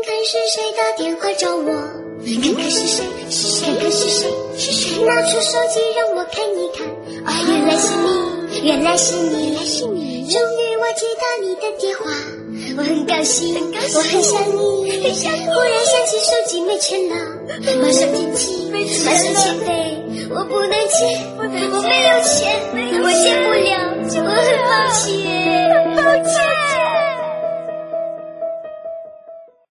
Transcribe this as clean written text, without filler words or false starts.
看是谁打电话找我，看看是谁，看看是谁，拿出手机让我看一看。哦，原来是你，原来是你，终于我接到你的电话，我很高兴，我很想你，忽然想起手机没钱了，马上捡起，马上欠费，我不能借，我没有钱，我借不了，我很抱歉，很抱歉。